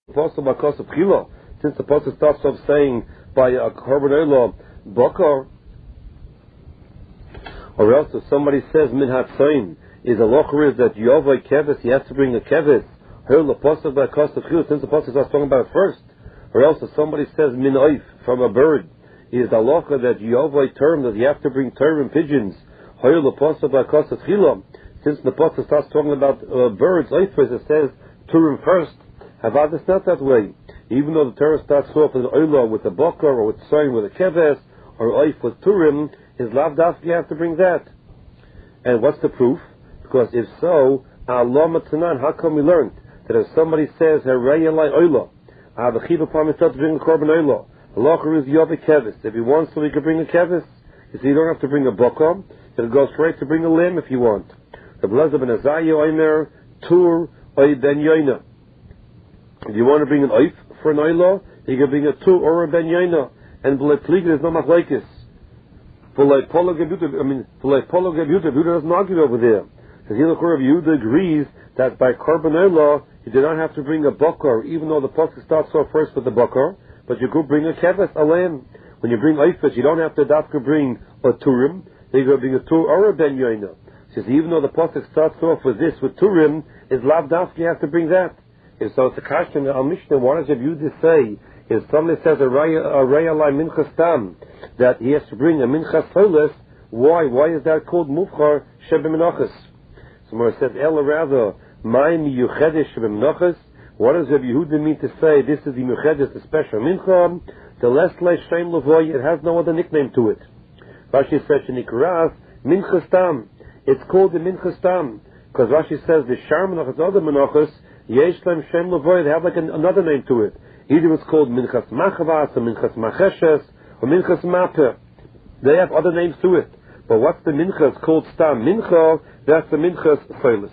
Apostle Bakos of Chila, since the Apostle starts off saying by a Korban Olah Bakar, or else if somebody says Min Hatzain, is a locher is that Yovai Kevis, he has to bring a Kevis, Hurl Apostle Bakos of Chila, since the Apostle starts talking about it first, or else if somebody says Min Oif, from a bird, is the locher that Yovai term, that you have to bring term pigeons, Hurl Apostle Bakos of Chila, since the Apostle starts talking about birds, Oifers, it says Turim first. Havad is not that way. Even though the Torah starts off with an Olah, with a Bakar, or with Tzayin, with a Keves, or Oif with Turim, is Lavdaf, you have to bring that. And what's the proof? Because if so, Allah Matanan, how come we learned that if somebody says, Herei Elai Olah, I have a chiv upon myself to bring a Korban Olah, Allah is Yovai Keves. If he wants to, he can bring a Keves. You see, you don't have to bring a Bakar, it'll go straight to bring a lamb if you want. The Blazer ben Azariah Omer, Tur, Oy ben Yoina. If you want to bring an oif for an oilah, you can bring a two or a ben yaina. And v'lei pliga is no machlekes. V'lei polo gebuta, Yehuda doesn't argue over there. The Hilachor of Yehuda agrees that by korban oilah, you do not have to bring a bakar, even though the pasuk starts off first with the bakar, but you could bring a keves, a lamb. When you bring oifes, you don't have to dafka bring a turim, you can bring a two or a ben yaina. Says even though the pasuk starts off with this, with turim, is lav dafka, you have to bring that. If so, it's a question in our Mishnah. What does Yehuda say? If somebody says a raya lai minchas tam, that he has to bring a minchas solis, why? Why is that called mufchar shebemenachas? Somewhere it says ela rather my miyuchedesh shebemenachas. What does Yehuda mean to say? This is the miyuchedesh, the special mincha. The less leishaim levoy. It has no other nickname to it. Rashi says shenikras minchas tam. It's called the minchas tam because Rashi says the shar menachas other menachas. Yesh Lem Shem Levoy, they have like another name to it. Either it's called Minchas Machavas, or Minchas Macheshes, or Minchas Mapeh. They have other names to it. But what's the Minchas called Stam Mincha? That's the Minchas Solis.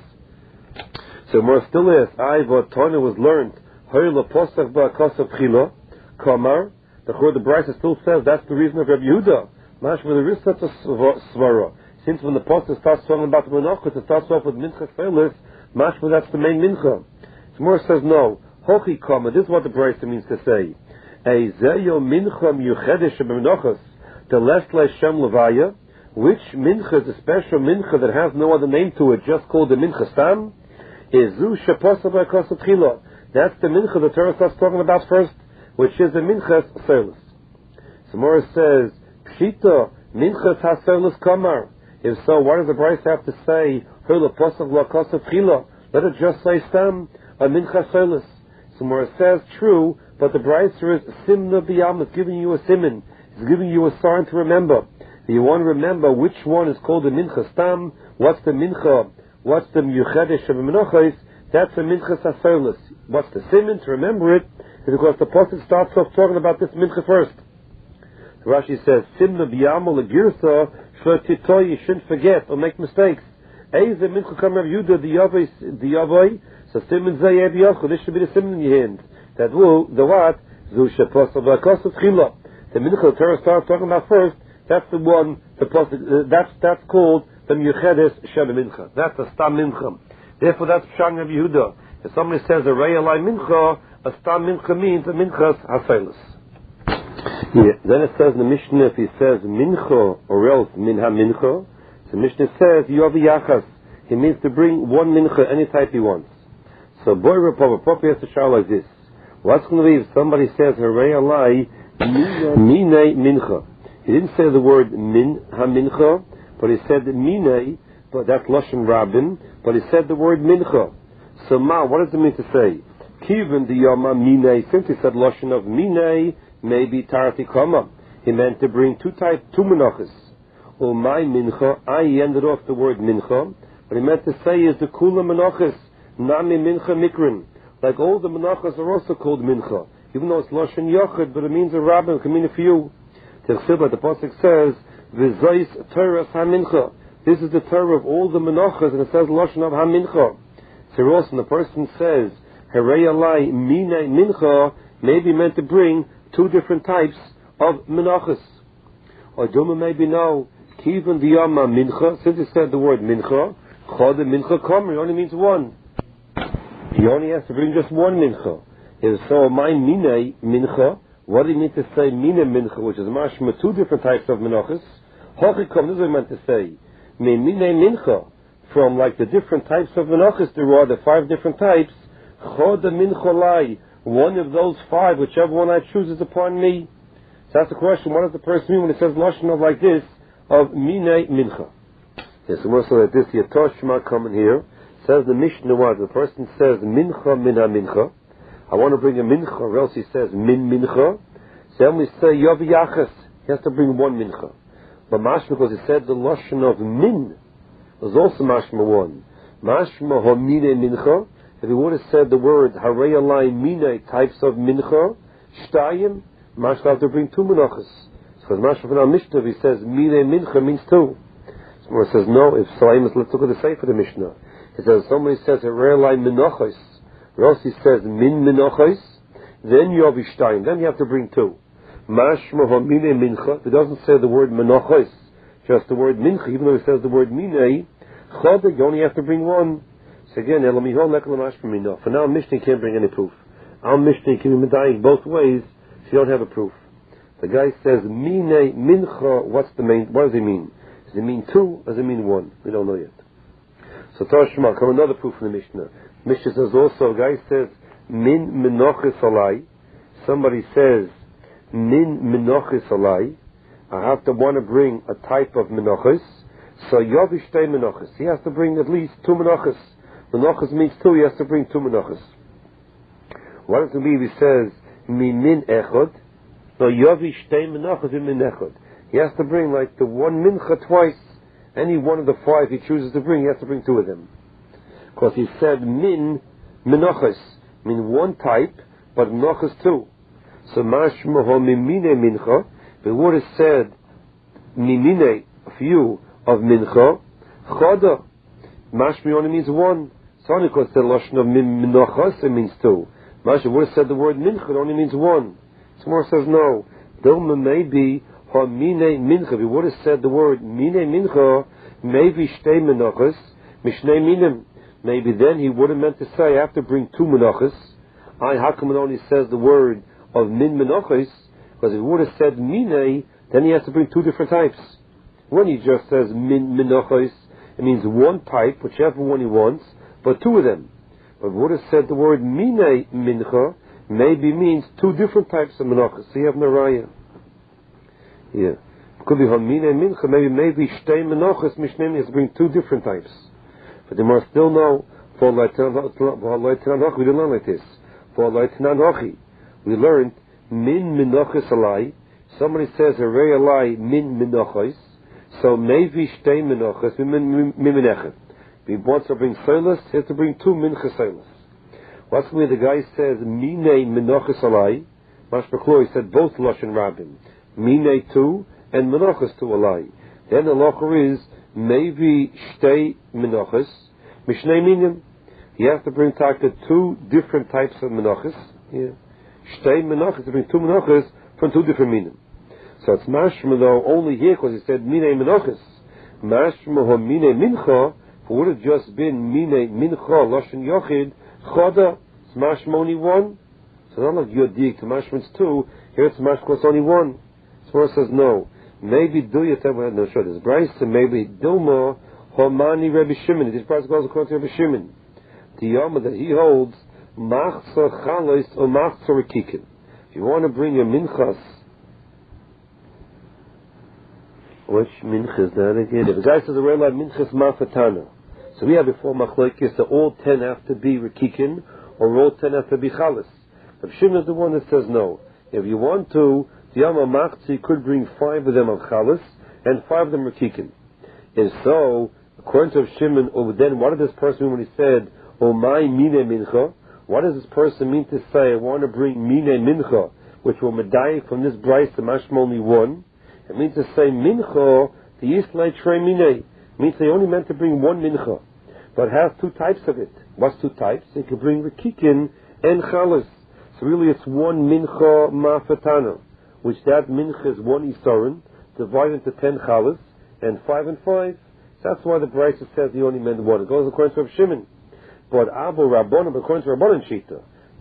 So more still is, what Tanya was learned, Hoyla Posach Ba'Kosav Chila, Kamar, the Brisa still says that's the reason of Rabbi Yehuda. Mashma, there is such a svara. Since when the Posach starts talking about the Menachos, it starts off with Minchas Solis, Mashma, that's the main Mincha. Shmuel says no. Hochi kama. This is what the Brisa means to say. Eizeyo mincha miyuchedesh b'menachos the lesle shem levaya. Which mincha is a special mincha that has no other name to it, just called the mincha stam? Is zu sheposa b'kosat chila. That's the mincha the Torah starts talking about first, which is the minchas solis. Shmuel says pshita minchas hasolis kamar. If so, what does the Brisa have to say? Hula posach b'kosat chila. Let it just say stam. A mincha solis. Somewhere it says true, but the Brisa is simna biyam. It's giving you a siman. It's giving you a sign to remember. You want to remember which one is called the mincha stam. What's the mincha? What's the miyuchedesh of menachos? That's the mincha solis. What's the siman to remember it? Is because the pasuk starts off talking about this mincha first. Rashi says simna biyam legirsa shlo you shouldn't forget or make mistakes. Eize mincha kam Rav Yehuda the yavoi. So siman zayeh b'yochel. This should be the siman in your hand. That will the what? Zu sheposel b'kosov chila. The mincha the Torah starts talking about first. That's the one. That's called the miyuchedes shel mincha. That's the stam mincha. Therefore, that's pshan Rav Yehuda. If somebody says a rei alai mincha, a stam mincha means a minchas haselis. Yeah. Then it says in the Mishnah, if he says mincha or else minha mincha, the Mishnah says yovi yachas. He means to bring one mincha any type he wants. So boy Rapov has to shout like this. What's going to be if somebody says Harei alai minei mincha? He didn't say the word min ha mincha, but he said minei, but that's lashon rabin. But he said the word mincha. So ma, what does it mean to say? Kiven the yama minei. Since he said lashon of minei, maybe tarati kama. He meant to bring two menachos. Or my mincha, I ended off the word mincha. What he meant to say is the kula menachos. Nami mincha mikrin. Like all the menachos are also called mincha. Even though it's lashon yochid, but it means a rabbin, it can mean a few. The pasuk says, v'zois Torah ha-mincha. This is the Torah of all the menachos, and it says lashon of ha-mincha. So also, when the person says, Harei alai minei mincha, maybe meant to bring two different types of menachos. Or Duma maybe no, kiven diyama mincha, since he said the word mincha, chod mincha kamer, it only means one. He only has to bring just one mincha. If so, my mine mincha, what do you mean to say mine mincha, which is mashma, two different types of menachos? Hochikom, this is what I meant to say. Me mine mincha, from like the different types of menachos there are, the 5 different types, choda mincha lai, one of those 5, whichever one I choose is upon me. So that's the question, what does the person mean when it says lashon of like this, of mine mincha? Yes, so more so that this Yatoshma coming here, says the Mishnah what? The person says mincha minha mincha, I want to bring a mincha, or else he says min mincha. So then we say yavi yachas, he has to bring 1 mincha. But mashma, because he said the lashon of min, was also mashma 1. Mashma homine mincha, if he would have said the word harei alai mine types of mincha, shtayim, mashma have to bring 2 minachas. Because mashma from our Mishnah, if he says mine mincha means 2. So it says no, if so, let's look at the Sefer the Mishnah. It says somebody says harei alai minachas, or else he says min minachos, then you have ishtayim, then you have to bring 2. Mashma homine mincha, if it doesn't say the word minachos, just the word mincha, even though it says the word mine, chodah, you only have to bring 1. So again, elamihol nekal mashma minach. For now, Mishnah can't bring any proof. Our Mishnah can be medayik both ways, so you don't have a proof. The guy says mine mincha, what does he mean? Does it mean 2, or does it mean 1? We don't know yet. So Tashma, come another proof from the Mishnah. Mishnah says also, a guy says, min menachis alai. Somebody says, min menachis alai. I have to want to bring a type of menachis. So yavishtei menachis. He has to bring at least 2 menachis. Menachis means 2, he has to bring 2 menachis. What does it mean if he says, min echad? So yavishtei menachis min echad. He has to bring like the 1 mincha twice. Any one of the 5 he chooses to bring, he has to bring 2 of them. Because he said min menachos, mean 1 type, but menachos 2. So mashma ho mimine mincha, if it would have said mimine, a few of mincha, choda, mashma only means 1. So only because the lashon of menachos it means 2. Mashma would have said the word mincha, it only means 1. So more says no. Dilma maybe ho mine mincha, if he would have said the word mine mincha, maybe shtei menachos, mishnei minim. Maybe then he would have meant to say, I have to bring 2 menachos. How come it only says the word of min menachos? Because if he would have said mine, then he has to bring 2 different types. When he just says min menachos, it means 1 type, whichever one he wants, but 2 of them. But if he would have said the word mine mincha, maybe means 2 different types of menachos. So you have no raya. Yeah. It could be mine mincha, maybe shtei menachos, mishnei, he has to bring 2 different types. But they must still know, for Loitenan we didn't learn like this. For Loitenan we learned min minachos alai. Somebody says harei alai min minachos, so maybe shtei minachos min minechet. If he wants to bring solas, he has to bring 2 mincha solas. What's when the guy says mine minachos alai? Mashpachlo, he said both lashon rabbim, mine 2 and minachos 2 alai. Then the locher is maybe shtei menachos, mishnei minim. You have to bring taka 2 different types of menachos. Yeah, shtei menachos to bring 2 menachos from 2 different minim. So it's mashma though only here because he said minei menachos. Mashma ho minei mincha. If it would have just been minei mincha lashon yochid choda, it's mashma only 1. So not like yodik to mashma it's 2. Here it's mashma it's only 1. So says no. Maybe do you tell me no sure this Bryce maybe Dilma Homani Rabbi Shimon. This price goes according to Rabbi Shimon. The Yama that he holds Machsa Chalos or Machsa Rekikin. If you want to bring your minchas, which mincha is that again? If the guy says the real minchas mafatana. So we have before machlokes that all 10 have to be Rekikin or all 10 have to be Chalos. Rabbi Shimon is the one that says no. If you want to, the Yama Machzi could bring 5 of them of Chalas and 5 of them Rekikin. And so, according to Shimon, then what did this person mean when he said, O my mine mincha? What does this person mean to say, I want to bring mine mincha, which will medayik from this bryce to mashma only 1? It means to say mincha, the yislay trey mine. It means they only meant to bring 1 mincha, but has 2 types of it. What's 2 types? They could bring Rekikin and Chalas. So really it's 1 mincha mafatana, which that mincha is 1 isarin, divided into 10 chalas, and 5 and 5. So that's why the Brisa says he only meant 1. It goes according to Rav Shimon. But Abu Rabbanan, according to Rabbanan Shita,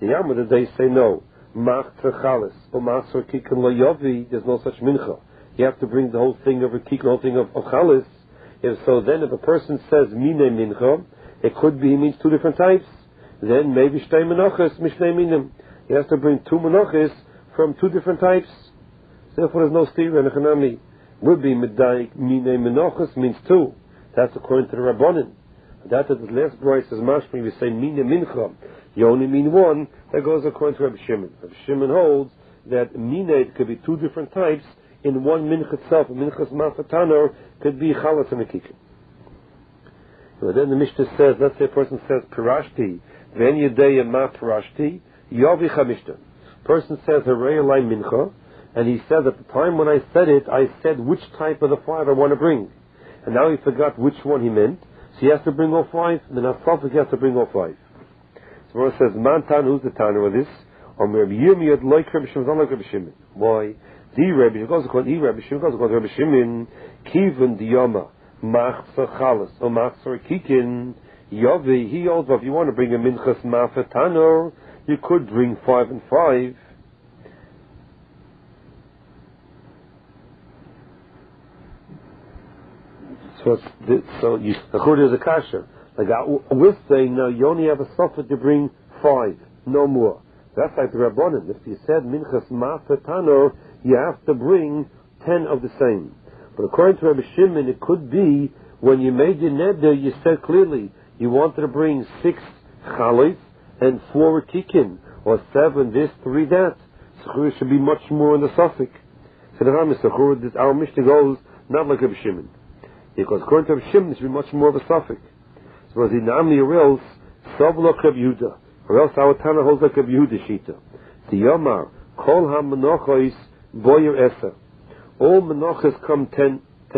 The Yamada, they say no. Mach Chalis or Mach Kikin Lo Yovi, there's no such mincha. You have to bring the whole thing of a Kikin, the whole thing of Chalis. If so, then if a person says Mine Mincha, it could be he means two different types. Then maybe Shtei Menachos, Mishnei Minim. He has to bring two Menachos from two different types. Therefore, there's no stira in the Chanami. Would be Medayik Mine Menachos means two. That's according to the Rabbanin. That is the last voice is mashmi. We say Mine Mincha. You only mean one. That goes according to Rabbi Shimon. Rabbi Shimon holds that Mine could be two different types in one mincha itself. A minchas mafatano could be chalas and a kikin. But then the Mishnah says, let's say a person says Pirashti, Ven Yedeya Ma Pirashti, Yovi Chamishta. Person says Harei Alai Mincha, and he says at the time when I said which type of the five I want to bring. And now he forgot which one he meant, so he has to bring all five, and then Asafik he has to bring all five. So Rabbi says, Mantan, who's the Tana of this? Or Rabbi Yirmiyad, like Rabbi Shimon, like Rabbi Shimon. Why? The Rabbi Shimon goes according to Rabbi Shimon, Kivin Diyama, Machza Chalas, or Machza Kikin, Yovi, he holds, if you want to bring a Minchas Mafatano, you could bring 5 and 5. According to the Kasha, like we're saying now, you only have a suffer to bring 5, no more. That's like the Rabbanan. If you said Minchas Mafatano, you have to bring 10 of the same. But according to Rabbi Shimon, it could be when you made your neder, you said clearly you wanted to bring 6 chalis and 4 kikin, or 7 this, 3 that. So it should be much more in the suffix. So the Rambam says, our Mishnah goes not like Rabbi Shimon, because according to Rabbi Shimon, it should be much more of a suffix. So as in Amli or else, Savlok Rabbi Yehuda, or else our Tana holds like Rabbi Yehuda Shita. The Yomar, Kol HaMenochos Boyer Esa. All Menachos come 10.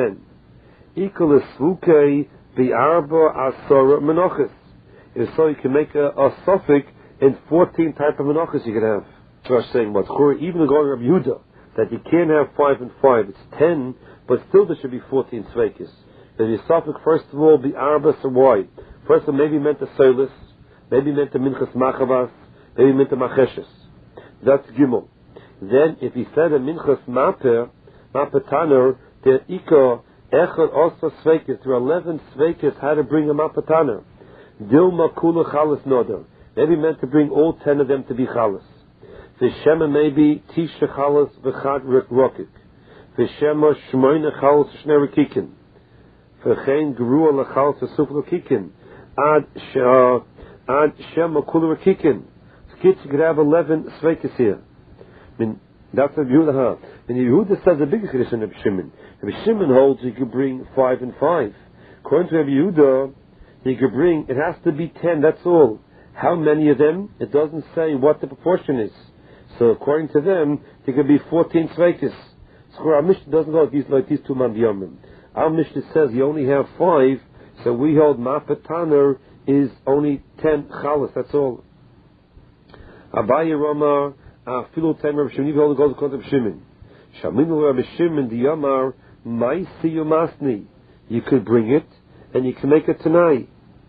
Equal Svukei Bi'arba Asora Menachos. If so, you can make a suffix in 14 type of Menachos you can have. So I was saying, but even going Rabbi Yehuda, that you can't have 5 and 5, it's 10, but still there should be 14 Sveikis. Then your suffix, first of all, Bi'arba Sawai. First of all, maybe meant the Solis, maybe meant the Minchas Machavas, maybe meant the Macheshes. That's Gimel. Then, if he said a Minchas Mapetaner, the Ika, Echad also Sveikis, there are 11 Sveikis how to bring a Mapetaner. Dilma Kula Chalas Noder. Maybe meant to bring all 10 of them to be Chalas. V'shema maybe Tisha Chalas V'chad Rokik. V'shema Shmoyne Chalas Shnei Rekikin. V'chein Gerua L'chalas V'suf Rekikin. Ad Shema Kula Rekikin. Skitz, you could have 11 Sveikis here. I mean, that's a Yehuda. And Yehuda says a bigger Chiddush than Rabbi Shimon. Rabbi Shimon holds you could bring 5 and 5. According to Rabbi Yehuda, you could bring, it has to be 10, that's all. How many of them? It doesn't say what the proportion is. So according to them, there could be 14 Sveikis. So our Mishnah doesn't go like these two Mambiyamim. Our Mishnah says you only have 5, so we hold Mafetaner is only 10 Chalas, that's all. Abaye Rama, Filu 10 Rabbi Shimon, you hold the gold according to Rabbi Shimon. Shaminu Rabbi Shimon, the Yamar, Maisi Yumasni. You could bring it, and you can make it tonight.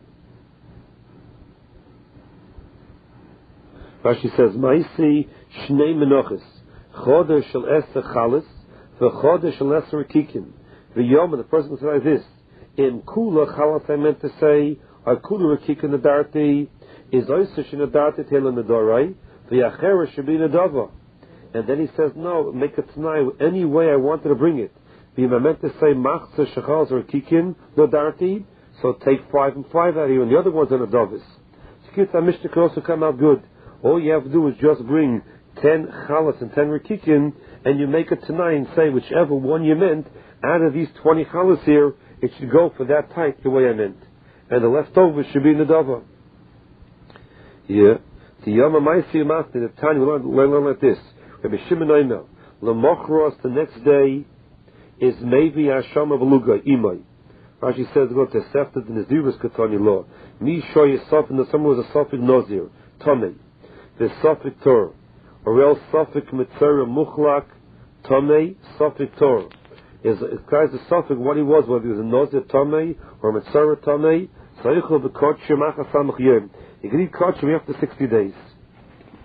Rashi says, Maisi Shnei Menochis, Chodesh Shel Eser Chalis, V'Chodesh Shel Eser Kikin. V'Yom, the person says like this, in Kula Chalas I meant to say, or Kula Kikin Nadarti, is Oisah Shinadarti Tela Nadorai, V'Yachera Shabi Nadava. And then he says, no, make it tonight, any way I wanted to bring it. V'Yom I meant to say, Machzah Shechalas or Kikin Nadarti, so take 5 and 5 out of here, and the other one's on a Davis. Skitza Mishnah could also come out good. All you have to do is just bring 10 chalas and 10 rekikin, and you make it tonight and say whichever one you meant, out of these 20 chalas here, it should go for that type the way I meant. And the leftovers should be in the dava. Yeah. The Yama Maisi Yamasti, the time we learn like this. Rabbi Shimon Omer, L'mochros, the next day, is maybe Hasham of Luga, Imai. Rashi says, go to Sefta, the Nazirus Katani law. Mi Shoy Yisaf, in the summer was a Safik Nazir, Tomei. The Safik Torah, or else Safik Mitzera Muchlak Tomei Safik Torah. It carries the Safik what he was, whether he was a Nazir Tomei or Mitzera Tomei. Sayichel b'Kodesh Machas Samach Yom. You can eat Kodesh after 60 days.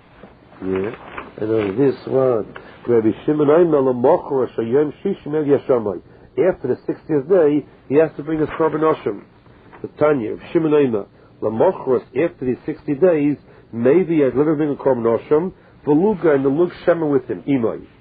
Yeah. And on this one, Rabbi Shimon Aimer L'mochor Shayom Shishim El Yashamai. After the 60th day, he has to bring his Korban Osham. The Tanya of Shimon Aimer L'mochor, after these 60 days, maybe I'd let him bring a Korban Osham, the Luga and the Lug Shema with him, Imai.